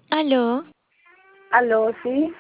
Aló, Aló, sí.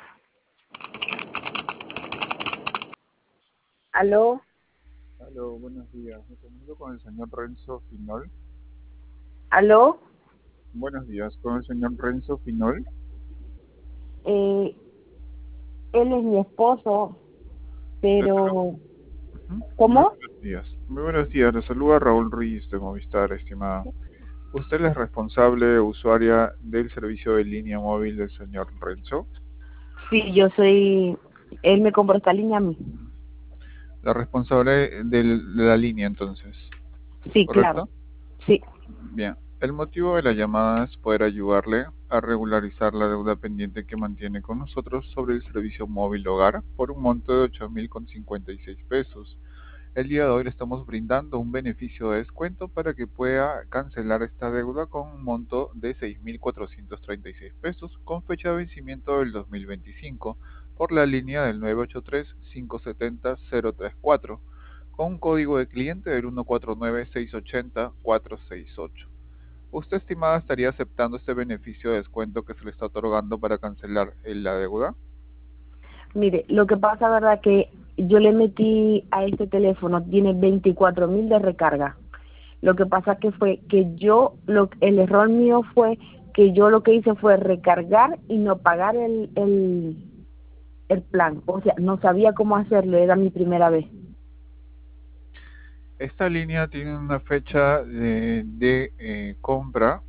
Aló, Aló, buenos días. Me comunico con el señor Renzo Finol. aló. Buenos días, con el señor Renzo Finol. Eh, Él es mi esposo, Le saludo. pero Ujú. Muy ¿cómo? buenos días. Muy buenos días. Le saluda Raúl Ruiz de Movistar, estimada. ¿Usted es responsable usuaria del servicio de línea móvil del señor Renzo? Sí, yo soy. Él me compró esta línea a mí. La responsable de la línea, entonces. Sí, claro. ¿Correcto? Sí. Bien. El motivo de la llamada es poder ayudarle a regularizar la deuda pendiente que mantiene con nosotros sobre el servicio móvil hogar por un monto de 8.056 pesos. El día de hoy le estamos brindando un beneficio de descuento para que pueda cancelar esta deuda con un monto de 6.436 pesos con fecha de vencimiento del 2025 por la línea del 983-570-034 con un código de cliente del 149-680-468. ¿Usted, estimada, estaría aceptando este beneficio de descuento que se le está otorgando para cancelar la deuda? Mire, lo que pasa, verdad, que yo le metí a este teléfono, tiene 24.000 de recarga. Lo que pasa que fue que el error mío fue que yo lo que hice fue recargar y no pagar el plan. O sea, no sabía cómo hacerlo, era mi primera vez. Esta línea tiene una fecha de compra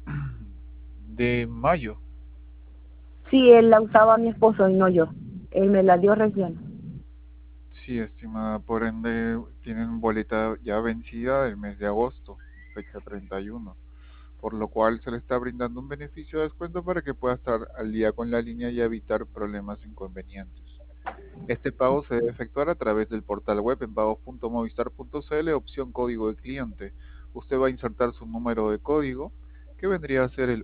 de mayo. Sí, él la usaba mi esposo y no yo. Él me la dio recién. Sí, estimada, por ende tienen boleta ya vencida del mes de agosto, fecha 31, por lo cual se le está brindando un beneficio de descuento para que pueda estar al día con la línea y evitar problemas e inconvenientes. Este pago se debe efectuar a través del portal web en pagos.movistar.cl, opción código de cliente. Usted va a insertar su número de código, que vendría a ser el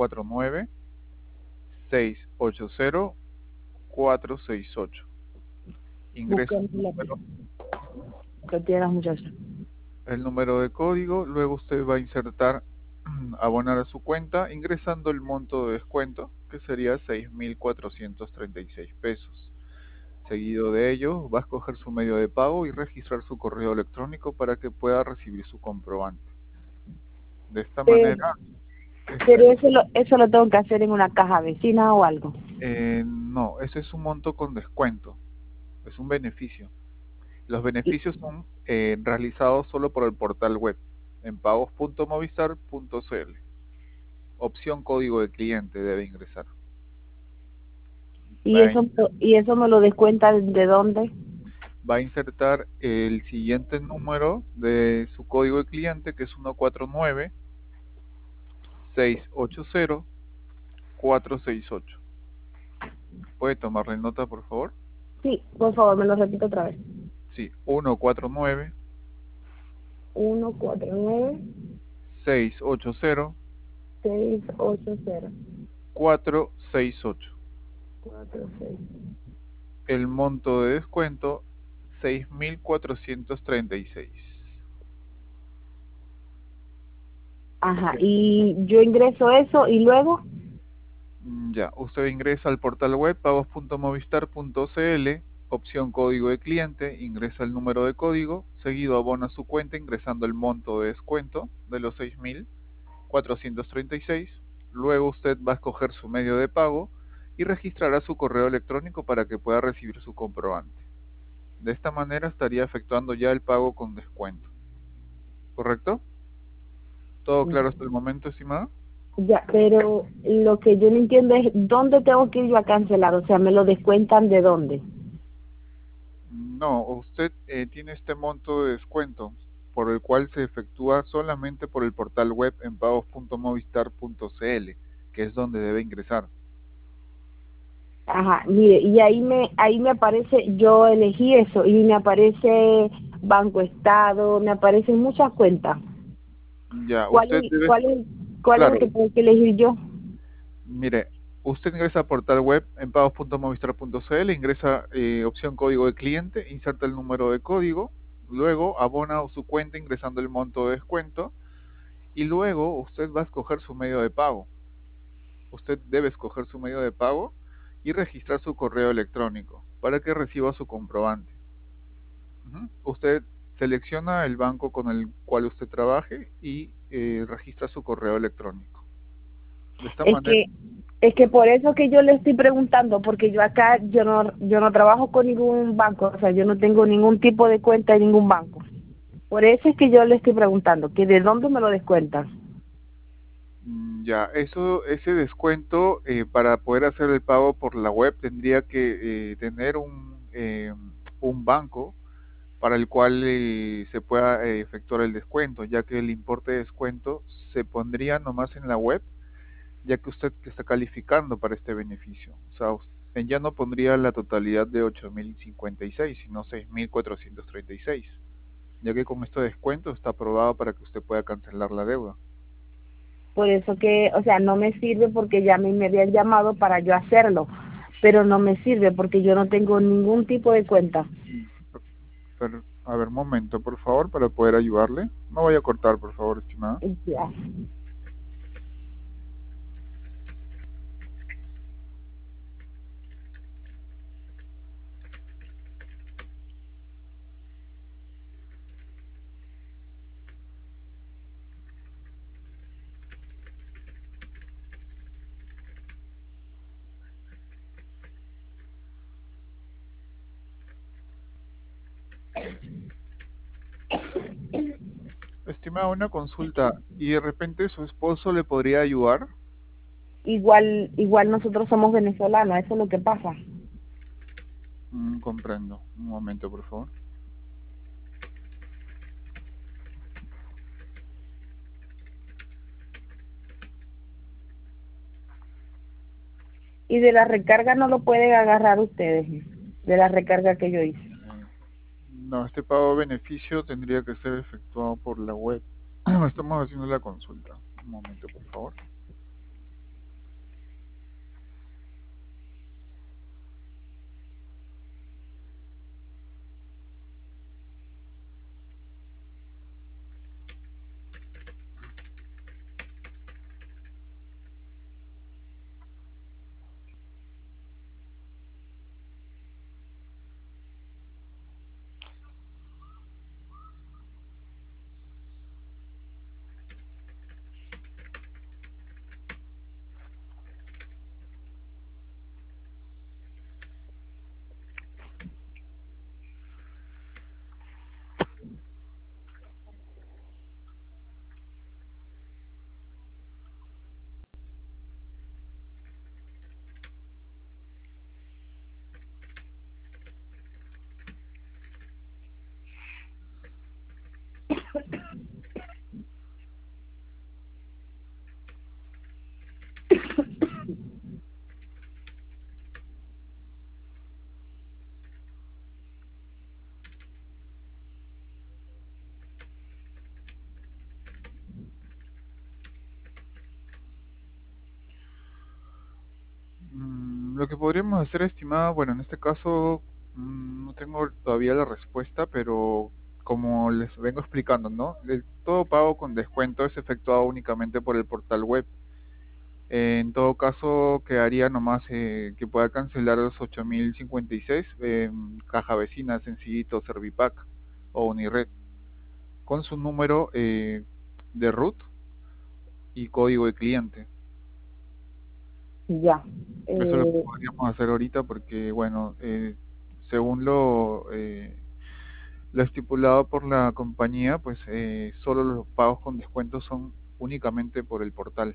149-680-468. Ingresa Busqué el la número que tiene las muchachas. el número de código, luego usted va a insertar, abonar a su cuenta, ingresando el monto de descuento, que sería 6.436 pesos. Seguido de ello, va a escoger su medio de pago y registrar su correo electrónico para que pueda recibir su comprobante. De esta Pero, manera, esta- pero eso lo tengo que hacer en una caja vecina o algo. no, ese es un monto con descuento, es un beneficio. Los Y, beneficios son realizados solo por el portal web en pagos.movistar.cl. Opción código de cliente debe ingresar. y Va a, eso, y eso me lo descuenta de dónde. va a insertar el siguiente número de su código de cliente, que es 149-680-468. ¿Puede tomarle nota, por favor? Sí, por favor, me lo repito otra vez. Sí, 149 149 680 680 468. 46. El monto de descuento 6.436. Ajá, Bien. y yo ingreso eso y luego. Ya, usted ingresa al portal web pagos.movistar.cl, opción código de cliente, ingresa el número de código, seguido abona su cuenta ingresando el monto de descuento de los 6.436. Luego usted va a escoger su medio de pago y registrará su correo electrónico para que pueda recibir su comprobante. De esta manera estaría efectuando ya el pago con descuento. ¿Correcto? ¿Todo claro hasta el momento, estimada? Ya, pero lo que yo no entiendo es dónde tengo que ir yo a cancelar, o sea, me lo descuentan de dónde. No, usted tiene este monto de descuento por el cual se efectúa solamente por el portal web en pagos.movistar.cl, que es donde debe ingresar. Ajá, mire, y ahí me aparece, yo elegí eso, y me aparece Banco Estado, me aparecen muchas cuentas. Ya, ¿Cuál usted es, debe, cuál es, cuál es el claro, que tengo que elegir yo? mire, usted ingresa al portal web en pagos.movistar.cl, ingresa opción código de cliente, inserta el número de código, luego abona su cuenta ingresando el monto de descuento y luego usted va a escoger su medio de pago. usted debe escoger su medio de pago y registrar su correo electrónico para que reciba su comprobante. Usted selecciona el banco con el cual usted trabaje y registra su correo electrónico. De esta Es manera, que es que por eso que yo le estoy preguntando, porque yo acá yo no trabajo con ningún banco, o sea, yo no tengo ningún tipo de cuenta en ningún banco. Por eso es que yo le estoy preguntando, que de dónde me lo descuentan. ya, ese descuento para poder hacer el pago por la web tendría que tener un banco para el cual se pueda efectuar el descuento, ya que el importe de descuento se pondría nomás en la web, ya que usted está calificando para este beneficio. O sea, usted ya no pondría la totalidad de 8.056, sino 6.436, ya que con este descuento está aprobado para que usted pueda cancelar la deuda. Por eso que, o sea, no me sirve porque ya me habían llamado para yo hacerlo, pero no me sirve porque yo no tengo ningún tipo de cuenta. Pero, a ver, un momento, por favor, para poder ayudarle. No vaya a cortar, por favor, estimada. Ya. Estimada, una consulta. ¿Y de repente su esposo le podría ayudar? Igual nosotros somos venezolanos, eso es lo que pasa. Comprendo. Un momento, por favor. Y de la recarga no lo pueden agarrar ustedes, de la recarga que yo hice. No, este pago de beneficio tendría que ser efectuado por la web. Estamos haciendo la consulta. Un momento, por favor. Lo que podríamos hacer, estimada, bueno, en este caso no tengo todavía la respuesta, pero como les vengo explicando, ¿no? Todo pago con descuento es efectuado únicamente por el portal web. En todo caso, quedaría nomás que pueda cancelar los 8.056 Caja Vecina, Sencillito, Servipack o Unired con su número de root y código de cliente. Ya. Eso es lo que Eh, podríamos hacer ahorita porque, bueno, según lo estipulado por la compañía, pues solo los pagos con descuento son únicamente por el portal.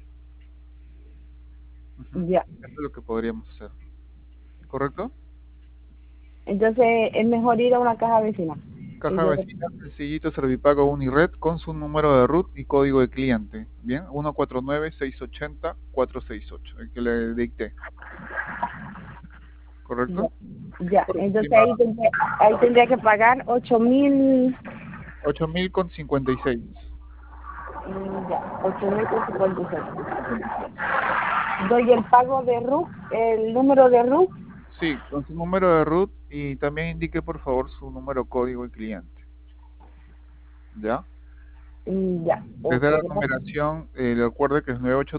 Ujú. ya. Eso es lo que podríamos hacer. ¿Correcto? Entonces es mejor ir a una caja vecina. Y Caja yo, vecina, sencillito, Servipago Unired con su número de root y código de cliente. Bien, 149-680-468, el que le dicté. ya. ¿Correcto? Ya. Bueno, Entonces estimada, ahí tendría que pagar 8.000. 8.056. Ya, 8.056. Doy el pago de RUC, el número de RUC. Sí, con su número de root y también indique por favor su número código de cliente. ¿Ya? Ya, Desde ok, la gracias. numeración, recuerde que es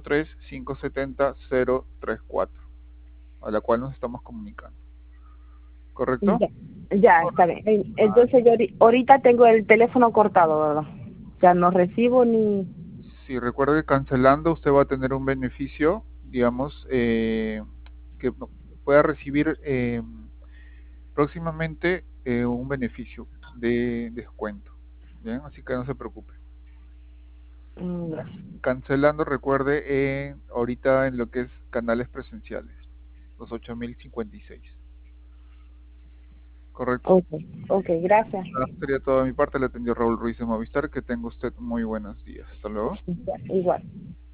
983-570-034, a la cual nos estamos comunicando. ¿Correcto? Ya, ya, está Correcto. bien. Entonces yo ahorita tengo el teléfono cortado, ¿verdad? O sea, no recibo ni... Si recuerde que cancelando usted va a tener un beneficio, digamos, que pueda recibir próximamente un beneficio de descuento. Bien, así que no se preocupe. Ya. Cancelando, recuerde, ahorita en lo que es canales presenciales, los 8056. ¿Correcto? Ok, ok, gracias. Ahora sería todo de mi parte. Le atendió Raúl Ruiz de Movistar. Que tenga usted muy buenos días. Hasta luego. Ya, igual.